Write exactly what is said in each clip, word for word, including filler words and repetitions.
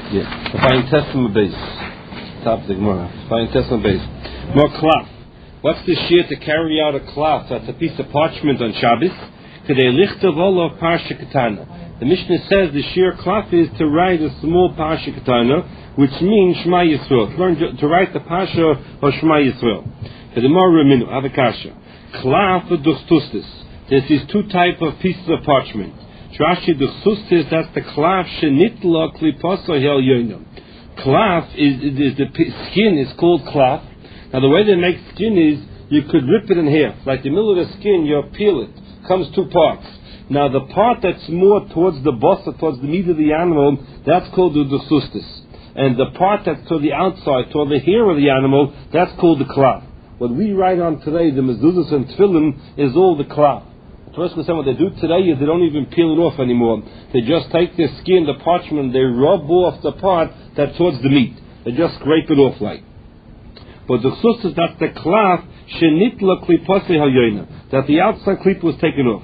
Yeah. Fine testament base. Top of the Gemara. Fine testament base. More cloth. What's the shear to carry out a cloth? That's a piece of parchment on Shabbos. Today, lichtav olo parsha katana. The Mishnah says the sheer cloth is to write a small parsha katana, which means Shema Yisrael. To, learn, to write the parsha of Shema Yisrael. For the more reminu, avakasha. Cloth of duchtustis. There's these two type of pieces of parchment. Rashi duchtustis, that's the cloth shenitla kliposo hel yoinam. Cloth is, is the skin is called cloth. Now the way they make skin is you could rip it in half. Like the middle of the skin, you peel it. Comes two parts. Now the part that's more towards the bossa, towards the meat of the animal, that's called the duchtustis. And the part that's to the outside, toward the hair of the animal, that's called the cloth. What we write on today, the mezuzahs and tefillin, is all the cloth. What they do today is they don't even peel it off anymore. They just take the skin, the parchment, they rub off the part that's towards the meat. They just scrape it off like. But the chustus, that's the cloth, shenitla klipase hayoina, that the outside klip was taken off.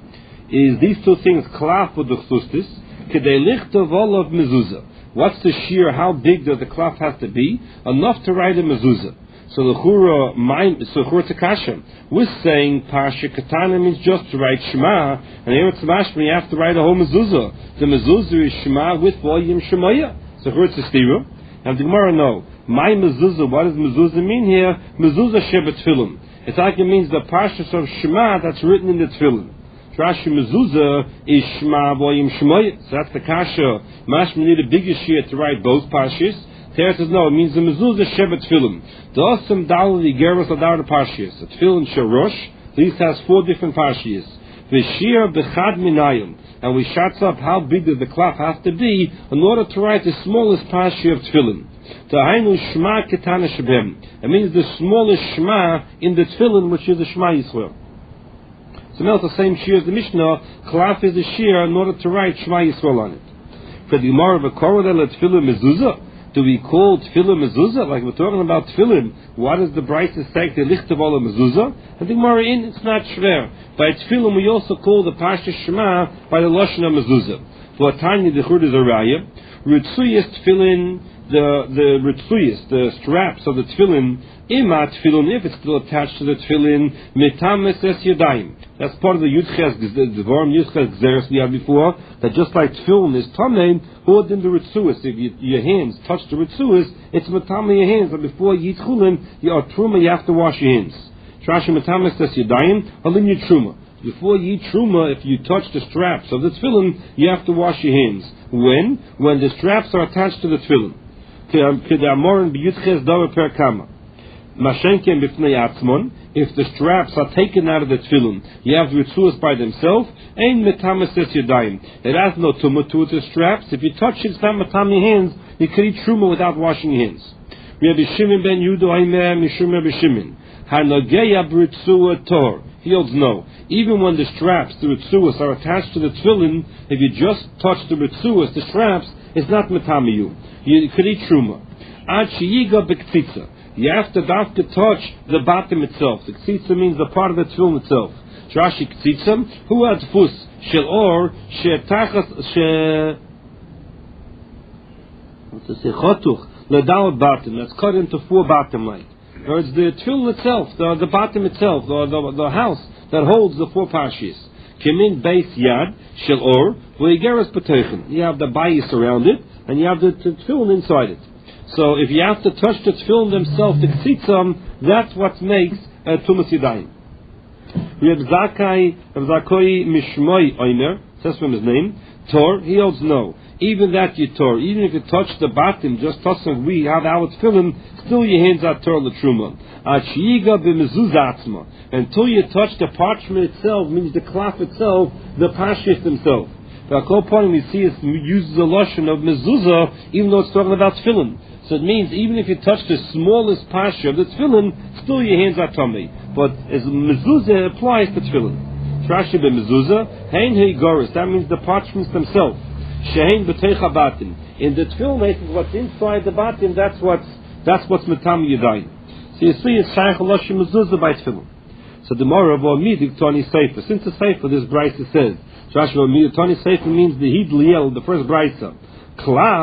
Is these two things cloth for the chustus? Kedei lichtav olav mezuzah. What's the shear? How big does the cloth have to be? Enough to write a mezuzah. So the chura, so chura takasha. We're saying parsha katana means just to write Shema, and here it's mashma, you have to write a whole mezuzah. The mezuzah is Shema with volume Shemaya. So chura tzistira. And the Gemara no. My mezuzah, what does mezuzah mean here? Mezuzah shebet tefillin. It's like it means the parshas of Shema that's written in the tefillin. Rashi mezuzah is Shema volume Shemaya. So that's the kasha. Mashma need a bigger shear to write both parshas. There says no, it means the mezuzah shebet tefillin. The awesome dal the geras adar the parshas. The tefillin sherosh. These has four different parshas. V'shir bechad minayim. And we shots up how big does the cloth have to be in order to write the smallest parsha of tefillin. The hainu shema ketana shebem. It means the smallest shema in the tefillin, which is the Shema Yisrael. So now it's the same shear as the Mishnah. Cloth is the shear in order to write Shema Yisrael on it. For the Gemara of a korah let tefillin mezuzah. Do we call tefillin mezuzah? Like we're talking about tefillin, what does the Brisa say? The lichtav ola mezuzah? And the Gemara in, it's not shver. By tefillin we also call the parsha Shema by the lashon of mezuzah. For Tanya the churd is a raya. Ritzuyas tefillin, the the ritzuyas, the straps of the tefillin, ima tefillin, if it's still attached to the tefillin, mitames es yadayim. That's part of the Yudches, the Dvarim Yudches Gzeres we had before, that just like tefillin is tamei, hold in the ritzuas. If you, your hands touch the ritzuas, it's matame your hands. And before you eat chulin, you are truma, you have to wash your hands. Trashi matame says yadayim, halin you truma. Before you eat truma, if you touch the straps of the tefillin, you have to wash your hands. When? When the straps are attached to the tefillin. Kedamorin b'Yudches davar per kama. Mashenken b'fnei atzmon. If the straps are taken out of the tefillin, you have the ritzuas by themselves. Ein metames es yadayim. It has no tumah to the straps. If you touch it, it's not matam your hands. You can eat truma without washing your hands. Rabbi Shimon ben Yudo Aimer Mishum Rabbi Shimon. Hanogeya b'ritzua tor. He holds no. Even when the straps, the ritzuas, are attached to the tefillin, if you just touch the ritzuas, the straps, it's not matam you. You could eat truma. Ad sheyiga b'ktzitza. You have to dafka touch the bottom itself. The ktzitza means the part of the tefillin itself. Rashi ktzitza, who had fus shel or she'tachas she. What's to say? Chotuch ledal bottom. That's cut into four bottom like. Or it's the tefillin itself, the, the bottom itself, the, the the house that holds the four parshas. Kimin beis yad shel or v'yigeres b'teichen. You have the bayis around it, and you have the, the tefillin inside it. So if you have to touch the tefillin themselves, the ktsitzam, that's what makes uh, tumas yadayim. Reb Zakai, Reb Zakoi Mishmoi Oimer, says from his name, Tor, he holds no. Even that you Tor, even if you touch the bottom, just touch the we have our tefillin, still your hands are Tor l'truma. Achiyiga b'mezuzah. Until you touch the parchment itself, means the cloth itself, the parshas themselves. The whole point we see it uses the lotion of mezuzah, even though it's talking about tefillin. So it means even if you touch the smallest parsha of the tefillin, still your hands are tummy. But as mezuzah applies to tefillin. Trashi be mezuzah, hein hei goris. That means the parchments themselves. Shehein b'teicha batim. In the tefillin, what's inside the batim, that's what's that's what's metam yadayim. So you see, it's shaykh loshim mezuzah by tefillin. So the more of our midik tani sefer. Since the sefer, this brisa says, Trashi be midik tani sefer means the hid liel, the first brisa. Klaf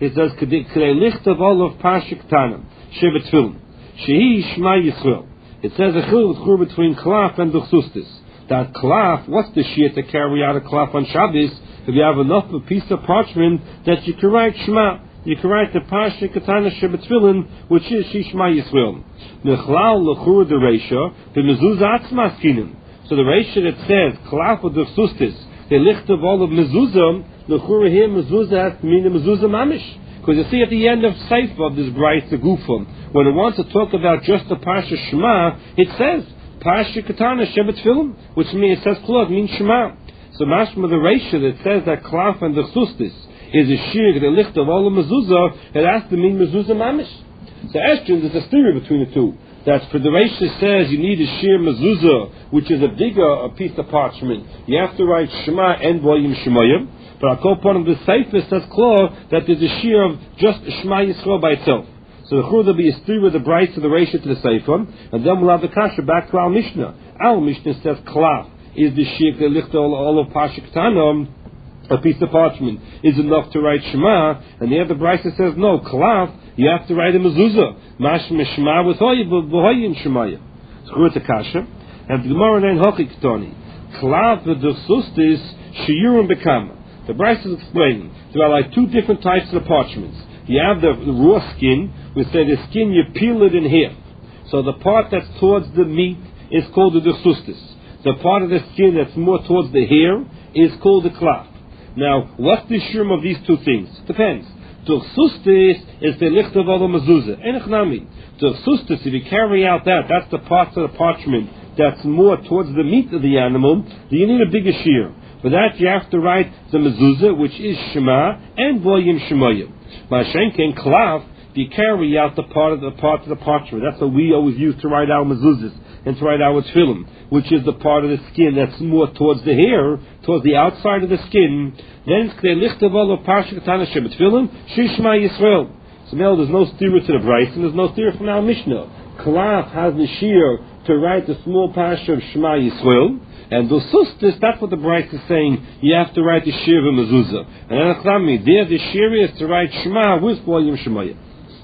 it says, K'dei lichtav all of Parsha K'tanim, Shevet Tefillin, Shehi Shema Yisrael. It says a chilul between klaf and duchsustis. That klaf, what's the shir to carry out a klaf on Shabbos? If you have enough of a piece of parchment that you can write Shema, you can write the Parsha Katana Shevet Tefillin, which is Shema Yisrael. Nechlal lechur the reisha, the mezuzah atzma skinim. So the reisha that says klaf or duchsustis, the lichtav all of mezuzah, lechur here mezuzah has to mean the mezuzah mamish. Because you see at the end of Sefer of this bright the Gufam, when it wants to talk about just the Parsha Shema, it says Parsha Katana Shevet Tefillin, which means it says Klaf, means Shema. So mashma the reisha that says that Klaf and the Chsustis is a shir the licht of all the mezuzah, it has to mean mezuzah mamish. So Ashton there's a theory between the two. That for the reisha says you need a shir mezuzah, which is a bigger a piece of parchment. You have to write Shema and volume Shemayim. But I'll call part of the Sefer says Klo that there's a shir of just Shema Yisrael by itself. So the Chur will be a steer with the bright to the Reisha to the Sefer, and then we'll have the Kasha back to our Mishnah. Our Mishnah says Klaf is the shir the licht all of Parsha K'tanim, a piece of parchment is enough to write Shema, and the other Brisa says no, Klaf you have to write a mezuzah, Mashma Shema with Hoyim Shemaya. Chur to Kasha, and the Gemara then Hochi Ktoni Klaf v'duchsustis shiurim bekama. The Bryce is explaining there are like two different types of parchments. You have the, the raw skin, we say the skin you peel it in half. So the part that's towards the meat is called the duchsustis. The part of the skin that's more towards the hair is called the klaf. Now, what's the shirm of these two things? Depends. Duchsustis is the licht of all the mezuzah. Enechnami. Duchsustis, if you carry out that, that's the part of the parchment that's more towards the meat of the animal, then you need a bigger shear. For that you have to write the mezuzah, which is Shema and volume Shemayim. Mashenken klaf, you carry out the part of the part of the parchment. That's what we always use to write our mezuzahs and to write our tefillin, which is the part of the skin that's more towards the hair, towards the outside of the skin. Then it's the lichtav of Parsha Katana Shevet Tefillin, Shema Yisrael. So now there's no steer to the Bryce, and there's no steer from our Mishnah. Klaf has the shear to write the small Parsha of Shema Yisrael. And the sustis, that's what the Bryce is saying, you have to write the shir of mezuzah. And Anachlami, there the shir is to write Shema with volume Shemaya.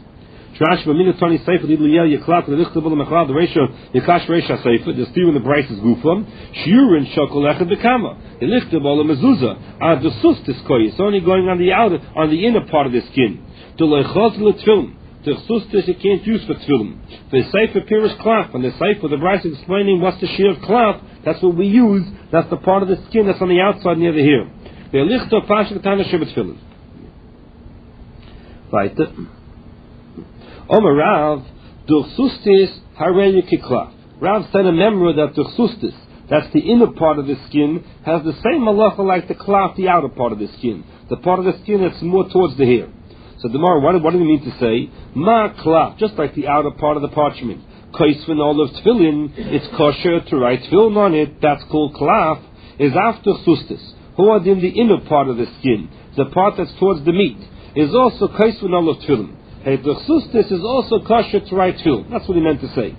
Trash b'minu tani sefer d'liyel yiklak l'lichtabul mechlal the ratio yikash reisha sefer the steer in the Bryce is gufam shiurin shokol echad bekama the lichtabul mezuzah are the sustis koy. It's only going on the outer, on the inner part of the skin. To leichot l'tfilm. The sustis you can't use for tefillin. The sefer pirish klaf, and the sefer the Bryce is explaining what's the shear of klaf. That's what we use. That's the part of the skin that's on the outside near the hair. The lichto Parsha Katana Shevet Tefillin. Weiter. Omer Rav duchsustis harei kiklaf. Rav said a memory that duchsustis, that's the inner part of the skin, has the same malacha like the klaf, the outer part of the skin, the part of the skin that's more towards the hair. So the Gemara, what, what do we mean to say? Ma klaf, just like the outer part of the parchment. Kaisvin all of tefillin, it's kosher to write tefillin on it, that's called klaf, is after sustis. Who are in the inner part of the skin, the part that's towards the meat, is also kaisvin all of tefillin. Hey, the sustis is also kosher to write tefillin. That's what he meant to say.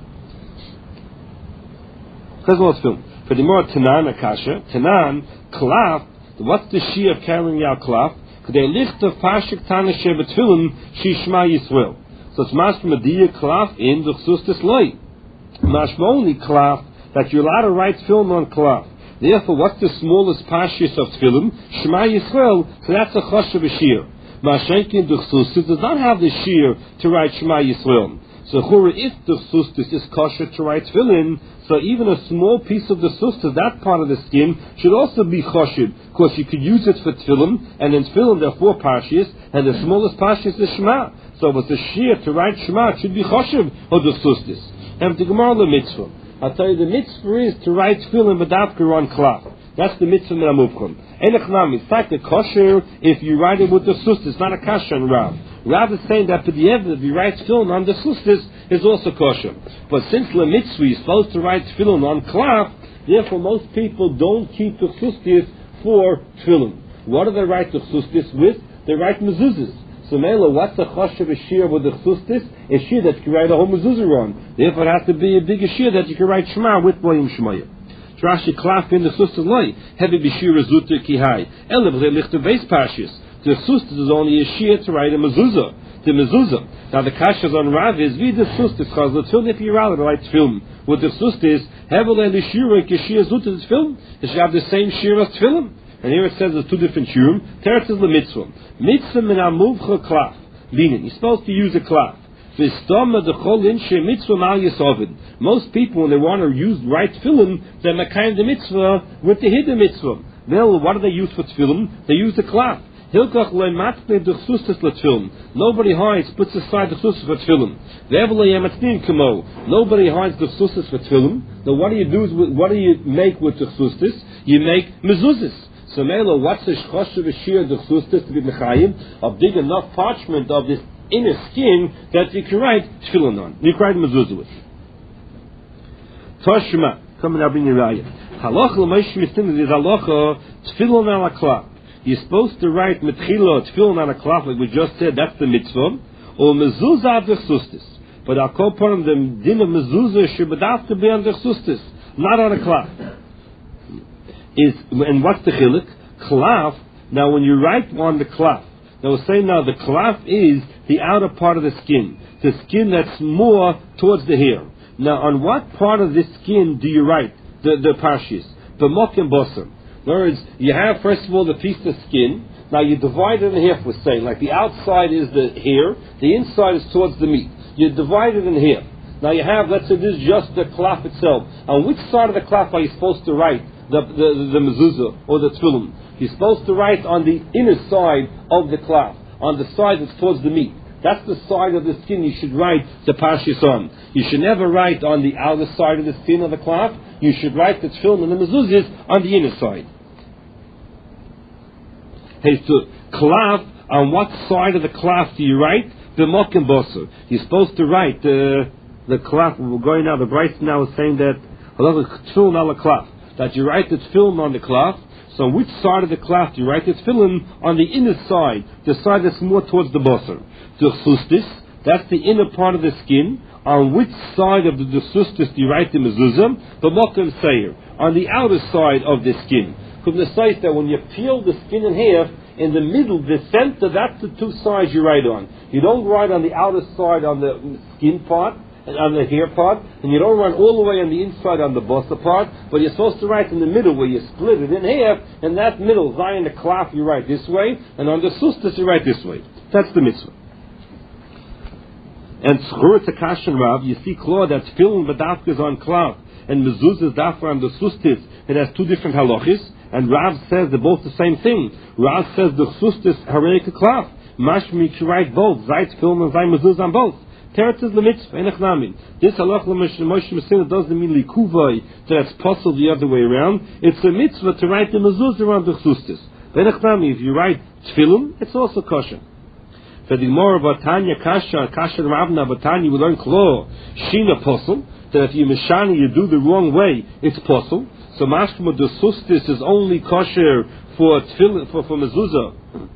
Kaisvin all of tefillin. For the more Tanan akasha, Tanan, klaf, what's the shir of carrying out klaf? K'dei lichta Parsha Katana Shevet Tefillin, Shema Yisrael. So it's mashma diya klaf in the chsustis loy. Mashma only klaf that you're allowed to write tefillin on klaf. Therefore, what's the smallest pashis of tefillin? Shema Yisrael. So that's a choshev shir. Mashenkin the chsustis does not have the shir to write Shema Yisrael. So chura, if the chsustis is kosher to write tefillin, so even a small piece of the sustis, that part of the skin, should also be choshev, because you could use it for tefillin, and in tefillin there are four pashis, and the smallest pashis is Shema. So with the shear to write Shema, it should be choshev or the sustis. And the Gemara the mitzvah. I'll tell you, the mitzvah is to write tefillin without on klaf. That's the mitzvah that I'm upcom. Enechnami, it's like the kosher if you write it with the sustis, not a kasha and Rav. Rav is saying that for the evidence, if you write tefillin on the sustis, is also kosher. But since the mitzvah is supposed to write tefillin on klaf, therefore most people don't keep the sustis for tefillin. What do they write the sustis with? They write mezuzahs. So Mela, what's the choshev shir with the chsustis? A shir that you can write a whole mezuzah on. Therefore it has to be a bigger shir that you can write Shema with volume Shemaya. Rashi klaf in the chsustis loy. Heavy b'shir azuter kihai. Elev lichta base pashis. The sustis is only a shia to write a mezuzah. The mezuzah. Now the kashas on Rav is vi the sustis because the tefillin if you're allowed to write film. With the sustis, hevel and the shira kishia zutis film. It should have the same shira as tefillin. And here it says there's two different shurim. Teretz is the mitzvah. Mitzvah min amuvcha klaf. Meaning, you're supposed to use a klaf. Most people, when they want to use right tefillin, they make kind of mitzvah with the hidden mitzvah. Well, what do they use for tefillin? They use the klaf. Nobody hides, puts aside the chusas for tefillin. Nobody hides the chusas for tefillin. Now, what do you do? With, what do you make with the chusas? You make mezuzahs. So, Melo, what's the choshev shir the chusas to be mechayim? Of big enough parchment of this inner skin that you can write tefillin on. You can write mezuzah with. Toshma, come and I'll bring you raya. Halacha l'meish mistim is halacha tefillin ala klaf. You're supposed to write metchila tefillin on a klaf, like we just said. That's the mitzvah. Or mezuzah dechsustis. But I'll call upon the din of mezuzah should have to be on dechsustis, not on a klaf. Is and what's the chiluk? Klaf. Now, when you write on the klaf, now we're saying now the klaf is the outer part of the skin, the skin that's more towards the hair. Now, on what part of this skin do you write the the parshis? The mok and bosser. In other words, you have first of all the piece of skin. Now you divide it in half. We're saying like the outside is the hair, the inside is towards the meat. You divide it in half. Now you have, let's say this is just the klaf itself. On which side of the klaf are you supposed to write the the, the, the mezuzah or the tefillin? You're supposed to write on the inner side of the klaf, on the side that's towards the meat. That's the side of the skin you should write the parshis on. You should never write on the outer side of the skin of the klaf. You should write the tefillin and the mezuzahs on the inner side. Hey, so klaf, on what side of the klaf do you write? The mok and bosser. You're supposed to write the the klaf. We're going now. The Bryce now is saying that tefillin ala klaf. That you write the tefillin on the klaf. So on which side of the klaf do you write the tefillin? On the inner side, the side that's more towards the bosser. The sustis, that's the inner part of the skin. On which side of the sustis do you write the mezuzah? The mok and seir. On the outer side of the skin. From the side that when you peel the skin in half, in the middle, the center, that's the two sides you write on. You don't write on the outer side on the skin part, and on the hair part, and you don't run all the way on the inside on the bossa part, but you're supposed to write in the middle where you split it in half, and that middle, Zion the klaf, you write this way, and on the sustis you write this way. That's the mitzvah. And Tzchur Takash and Rav, you see Claude that's filling the dafkas on klaf, and mezuzah dafka on the sustis. It has two different halachis, and Rav says they're both the same thing. Rav says the sustis hareika klaf. Mashmi you write both. Zayt film and zay mezuzah on both. Teretz is the mitzvah. Enech namin. This halach l'Moshe Messina doesn't mean likuvay that it's possible the other way around. It's a mitzvah to write the mezuzah on the sustis. Enech namin. If you write tefillin, it's also kosher. For the Gemara of Tanya Kasha, Kasha Ravna, but Tanya we learn Klo, Shina Posel, that if you Mishani, you do the wrong way, it's Posel. So Mashkma the Sustis is only kosher for tefillin, for, for mezuzah.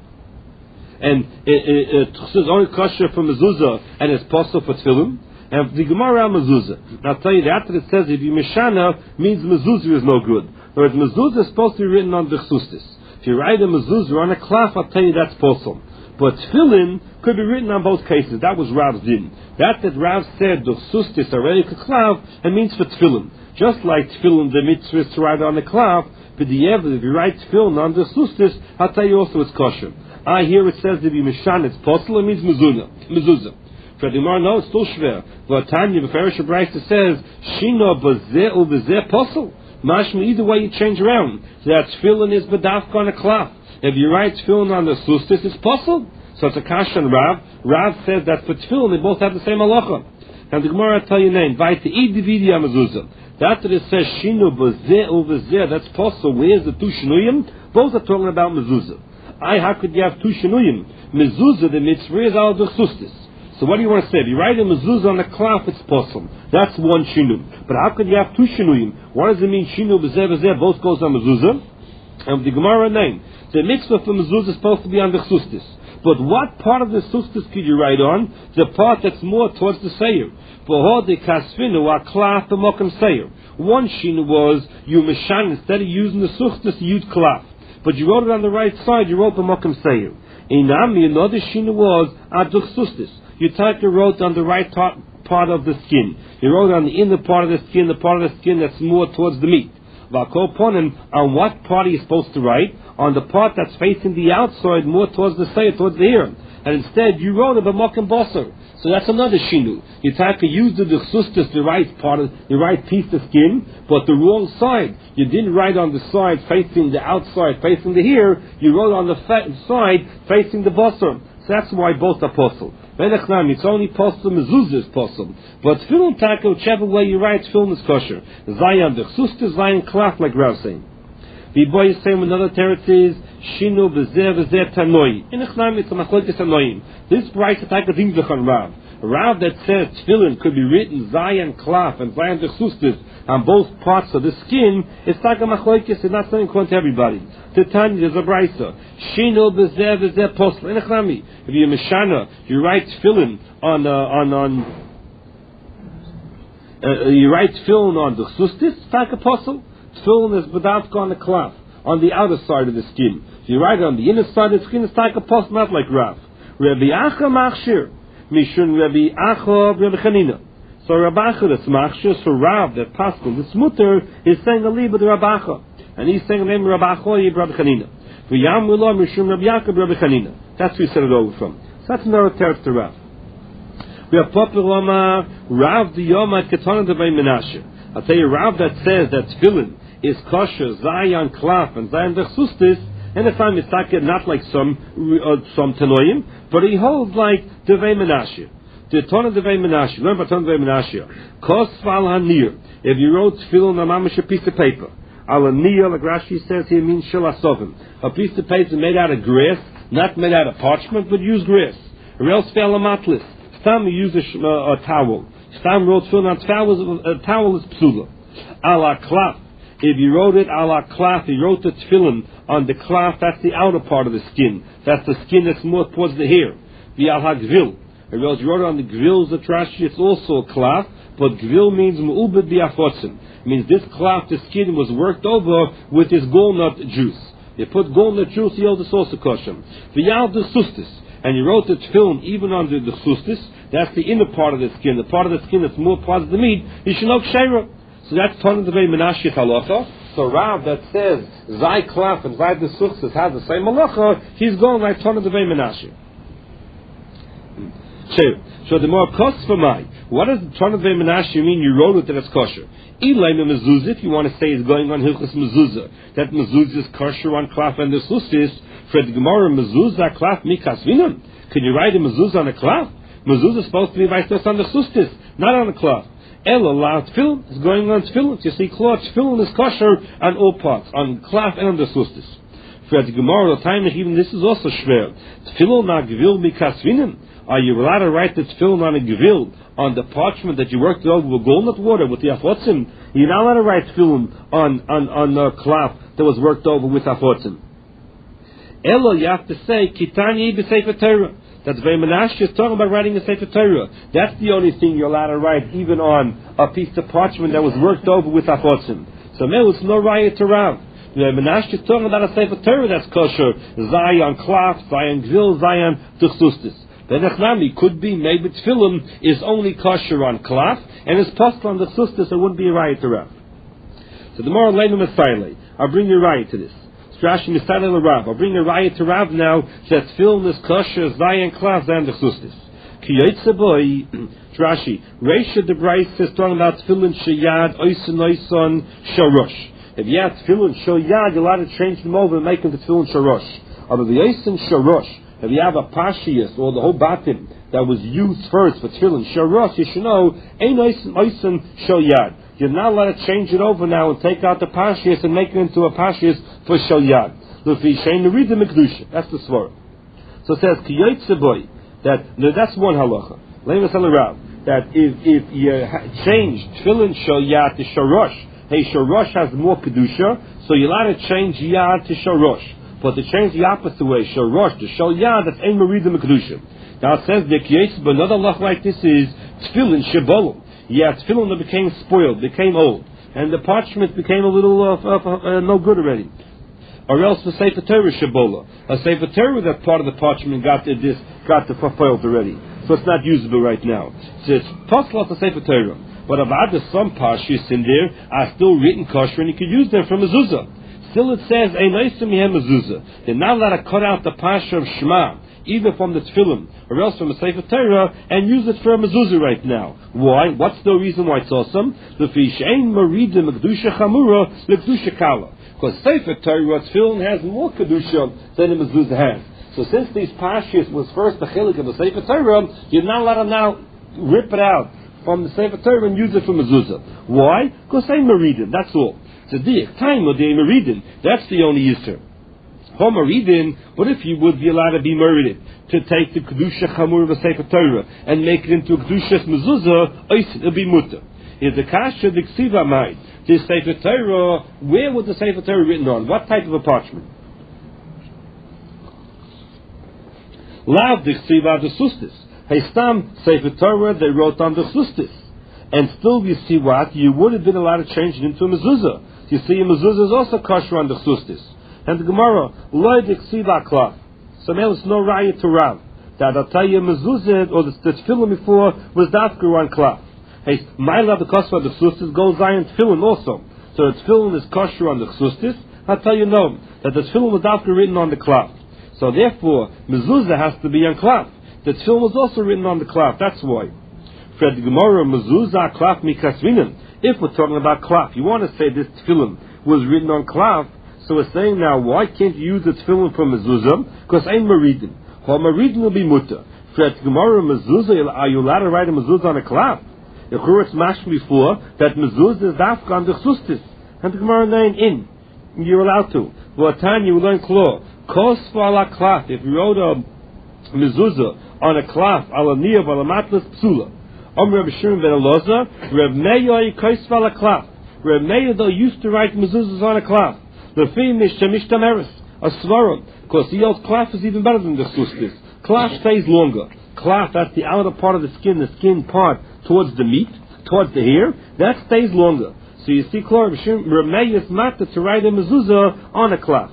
And it is only kosher for mezuzah, and it's Posel for tefillin. And the Gemara mezuzah. Now I'll tell you that after it says if you Mishana, means mezuzah is no good. Whereas mezuzah is supposed to be written on the Sustis. If you write a mezuzah on a klaf, I'll tell you that's Posel. But tefillin could be written on both cases. That was Rav's din. That that Rav said the sustis already klav, it means for tefillin. Just like tefillin, the mitzvah is to write on the klav. But the if you write tefillin on the sustis, I'll tell you also it's kosher. I hear it says to be mishan, it's possible. It means mezuzah. Mezuzah. For the Gemara, no, it's still shver. But Tanya, the Farish Brayta says shino bazeh u bazeh possible. Mashma, either way you change around. So that tefillin is bedafka on a klav. If you write tefillin on the sustis, it's possible. So it's a kasha and Rav. Rav says that for tefillin, they both have the same halacha. And the Gemara will tell you name. Vaita idividi amazuzah. That that it says shinu b'zeh over zeh, that's possible. Where's the two shinuyim? Both are talking about mezuzah. I, how could you have two shinuyim? Mezuzah, the mitzvah is al the sustis. So what do you want to say? If you write a mezuzah on the klaf, it's possible. That's one shinu. But how could you have two shinuyim? What does it mean? Shinu b'zeh b'zeh, both goes on mezuzah. And the Gemara name. The mitzvah for mezuzah is supposed to be on the sustis. But what part of the sustis could you write on? The part that's more towards the seir. One shin was you mishan, instead of using the sustis, you used klaf. But you wrote it on the right side, you wrote the mokum seir. Inami, another shinu was aduchsustis. You take a wrote on the right top part of the skin. You wrote on the inner part of the skin, the part of the skin that's more towards the meat. On what part are you supposed to write? On the part that's facing the outside, more towards the side, towards the ear. And instead, you wrote it b'mokem basar. So that's another shinu. You take to use the duchsustis, the right part of the right piece of skin, but the wrong side. You didn't write on the side facing the outside, facing the ear. You wrote on the fa- side facing the basar. So that's why both are possible. It's only possible, mezuzah is possible. But tefillin taka, whichever way you write, tefillin is kosher. Zayin duchsustis, zayin klaf, like Rav saying. The boy is saying another teretz is shinu b'zeh v'zeh tanoi. In echnami it's a machlokes tanoim. This bright taka dimzach on Rav. Rav that says tefillin could be written zayin klaf and zayin duchsustis on both parts of the skin. It's taka machlokes. It's not something according to everybody. The Tanya there's a brayso. Shinu b'zeh v'zeh posel. In echnami, if you're mishana, you write tefillin on uh, on on. Uh, you write tefillin on duchsustis, taka posel. Tefillin is without going to klaf, on the outer side of the skin. If you write it on the inner side of the skin, it's like a post, not like Rav. Rabbi Acha machshir, mishun Rabbi Acha Rabbi Chanina. So Rabbi Acha is machshir, so Rav, that Pascal, the smutter, is saying a liba to Rabbi Acha. And he's saying the name of Rabbi Acha, Rabbi Chanina. V'yam ulo mishun Rabbi Yaakov Rabbi Chanina. That's where we set it over from. So that's another teretz to Rav. We have popular Lama, Rav the Yoma Ketana Devei Menashe. I'll tell you, Rav that says that tefillin is kosher, zayin klaf, and zayin duchsustis, and if I'm mistaken, not like some uh, some tanoim, but he holds like Devei Menashe. The Tana Devei Menashe, learn about Tana Devei Menashe. Kos val hanir. If you wrote tefillin on mamash a piece of paper, al hanir, like Rashi says here, means shel asovim. A piece of paper made out of grass, not made out of parchment, but use grass. Or else fel amatlis. Stam you use a, sh- uh, a towel. Stam wrote tefillin on towels. A towel is psula. Ala klaf. If you wrote it ala klaf, you wrote the tefillin on the klaf, that's the outer part of the skin. That's the skin that's more towards the hair. The al hagvil. If you wrote it on the gvils of Rashi, it's also a klaf, but gvil means mu'ubed bi'afotzim. It means this klaf, the skin, was worked over with this golnut juice. You put golnut juice, you hold this also kosher. The yal the sustis. And you wrote the tefillin even under the sustis, that's the inner part of the skin, the part of the skin that's more part of the meat, you should know kshera. So that's Tana Devei Menashe halacha. So Rav that says Zay Klaf and Zay Duchsustis has the same halacha, he's going like Tana Devei Menashe. So the more cost for my, what does Tana Devei Menashe mean? You wrote it that it's kosher. Ilay mezuzah, if you want to say it's going on hilchos mezuzah, that mezuzah is kosher on Klaf and Duchsustis. For the Gemara, mezuzah Klaf mikasvinum. Can you write a mezuzah on a Klaf? Mezuzah is supposed to be vice versa on the Duchsustis, not on the Klaf. El Allah tefillin is going on tefillin. You see, cloth tefillin is kosher on all parts, on klaf and on the sustis. For the Gemara, the time even this is also shver. Tefillin na gvil mikasvinim. Are you allowed to write the tefillin on a gvil, on the parchment that you worked over with golden water with the afotzim? You're not allowed to write tefillin on on on uh, klaf that was worked over with afotzim. Elo, you have to say kitani b'sefer Torah. That Devei Menashe is talking about writing a Sefer Torah. That's the only thing you're allowed to write, even on a piece of parchment that was worked over with afotzim. So maybe it's no riot to Rav. Devei Menashe is talking about a Sefer Torah that's kosher. Zayin klaf, Zayin gvil, Zayin duchsustis. The Nechnami could be maybe tefillin is only kosher on klaf, and it's possible on the sustis, it wouldn't be a riot to Rav. So the moral leinim is I'll bring you riot to this. Rashi Mistalel Rav. I'll bring a riot to Rav now that tefillin is kosher, zayin klaf, zayin duchsustis. Ki yotze boy, Rashi, Reisha de Brais is talking about tefillin sheyad, oisin oisin, sharosh. If you have tefillin sheyad, you're allowed to change them over and make them to tefillin sharosh. But the oisin sharosh, if you have a pashias or the whole batim that was used first for tefillin sharosh, you should know, ein oisin oisin sheyad. You're not allowed to change it over now and take out the pashias and make it into a pashias for shoyad. Lufi shein read the mikdusha. That's the svara. So it says ki yotze boy that no, that's one halacha. Leimus Rav that if if you ha- change tefillin shoyad to shorosh, hey shorosh has more kedusha, so you're allowed to change yad to shorosh. But to change the opposite way, shorosh to shoyad, that's ein read the mikdusha. Now it says the ki yotze boy. Another halacha like this is tefillin shebolum. Yeah, tefillin that became spoiled, became old, and the parchment became a little uh, uh, uh, no good already. or else the Sefer Torah Shabola. A Sefer Torah, that part of the parchment got the, this, got the fulfilled already. So it's not usable right now. So it's possible to Sefer Torah. But about the some parshas in there are still written kosher and you can use them from mezuzah. Still it says, Einaisim Yehem mezuzah. They're not allowed to cut out the parsha of Shema, either from the tefillin or else from a Sefer Torah, and use it for a mezuzah right now. Why? What's the reason why it's awesome? The fishein maridim kedusha chamura lekedusha kala. Because Sefer Torah tefillin has more kedusha than the mezuzah has. So since these parshas was first the chilik of the Sefer Torah, you're not allowed to now rip it out from the Sefer Torah and use it for mezuzah. Why? Because they maridim. That's all. Tzedek time of the maridim. That's the only yisur. Homaridin, what if you would be allowed to be murdered to take the kedusha chamur of a Sefer Torah and make it into a kedusha mezuzah? It'll be mutter. Is the kasha the ksiva made this Sefer Torah? Where was the Sefer Torah written on? What type of a parchment? Lav the ksiva the sustis. Hey, Stam Sefer Torah they wrote on the sustis, and still you see what you would have been allowed to change it into a mezuzah. You see, a mezuzah is also kosher on the sustis. And the Gemara, loy diksiva klaf. So now it's no raya to Rav. That I'll tell you, mezuzah, or the, the tefillin before, was dafka on klaf. Hey, my love, the kosher on the chsustis goes zion tefillin also. So the tefillin is kosher on the chsustis. I'll tell you no, that the tefillin was dafka written on the klaf. So therefore, mezuzah has to be on klaf. The tefillin was also written on the klaf. That's why. For the Gemara, mezuzah klaf mikasvinen. If we're talking about klaf, you want to say this tefillin was written on klaf. So we're saying now, why can't you use the tefillin from mezuzah? Because ain't maridim. Well, maridim will be mutter. For the Gemara, mezuzah, are you allowed to write a mezuzah on a klaf? The Churetz mashma before that mezuzah is dafka on the chsustis, and the Gemara nine in. You're allowed to. V'atan you learn klo kos ala klaf. If you wrote a mezuzah on a klaf ala niyav ala matlas psula. Om Reb Shimon ben Elazar, Reb Meir kos ala klaf. Reb Meir though used to write mezuzahs on a klaf. The thing is Shemishtameris, a svaron, because the old klaf is even better than the chsustis. Klaf stays longer. Klaf, that's the outer part of the skin, the skin part towards the meat, towards the hair, that stays longer. So you see, Ramey is matter to write a mezuzah on a klaf.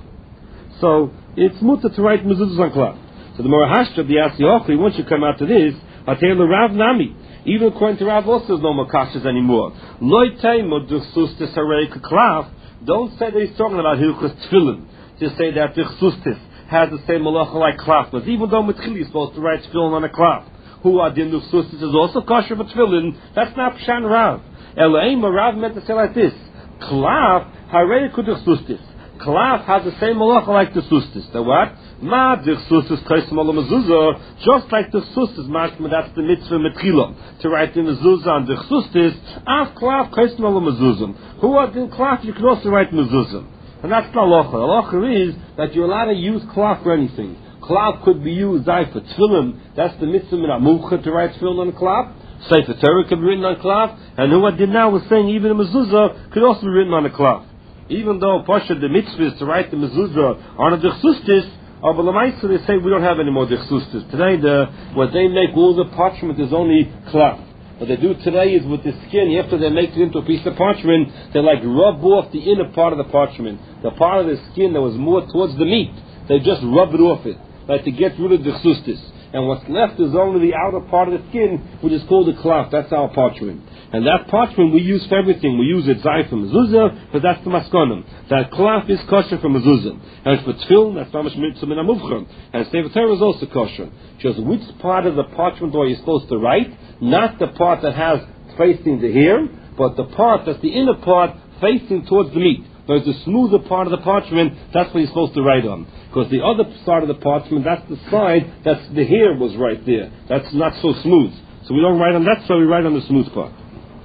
So it's mutter to write mezuzahs on klaf. So the Morahashtra, the Asiyochli, once you come out to this, I tell you, Rav Nami, even according to Rav also, there's no more kashas anymore. Loitei moduchsustis harei klaf. Don't say that he's talking about hilchos tefillin. Just say that the chsustis has the same malacha like klaf. But even though Mitchili is supposed to write tefillin on a klaf, who are din chsustis is also kosher for tefillin, that's not pshan Rav. Elaim Rav meant to say like this: klaf harei kuduchsustis. Klaf has the same malacha like the chsustis. The what? Ma the chsustis kaisim ala mezuzah. Just like the chsustis, mashma that's the mitzvah mitchila to write the mezuzah on the chsustis. Af klaf kaisim ala mezuzah. Who are din klaf? You can also write mezuzah, and that's the halacha. The halacha is that you're allowed to use klaf for anything. Klaf could be used I for tefillin. That's the mitzvah min amucha to write tefillin on klaf. Sefer Torah could be written on klaf, and who I did now was saying even a mezuzah could also be written on a klaf. Even though Pasha the mitzvah is to write the mezuzah on a dechsustis, but the Lamaisa they say we don't have any more dechsustis. Today the what they make all the parchment is only klaf. What they do today is with the skin, after they make it into a piece of parchment, they like rub off the inner part of the parchment. The part of the skin that was more towards the meat, they just rub it off it, like to get rid of the dechsustis. And what's left is only the outer part of the skin, which is called the klaf. That's our parchment. And that parchment we use for everything. We use it zay for mezuzah, but that's the maskonim. That klaf is kosher for mezuzah. And for tefillin, that's mamash mitzvah min hamuvcha. And Sefer Torah is also kosher. Just which part of the parchment are you supposed to write? Not the part that has facing the hair, but the part that's the inner part facing towards the meat. There's the smoother part of the parchment, that's what you're supposed to write on. Because the other side of the parchment, that's the side, that's the hair was right there. That's not so smooth. So we don't write on that, so we write on the smooth part.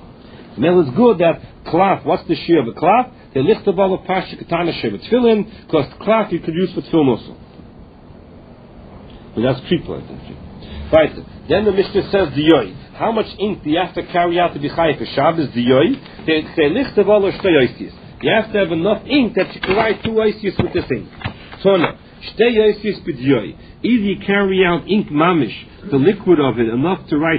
Now it's good that klaf, what's the shear of a klaf? They lift the ball of pasha katana shevet tefillin, because klaf you could use for tefillin also. But that's triple, I think. Right. Then the Mishnah says the yoy. How much ink do you have to carry out to be chayav for Shabbos? The yoy. They they lift the ball of shtei oisius. You have to have enough ink that you can write two oisius with this ink. So now, shtei oisius b'yoy. Either you carry out ink mamish, the liquid of it, enough to write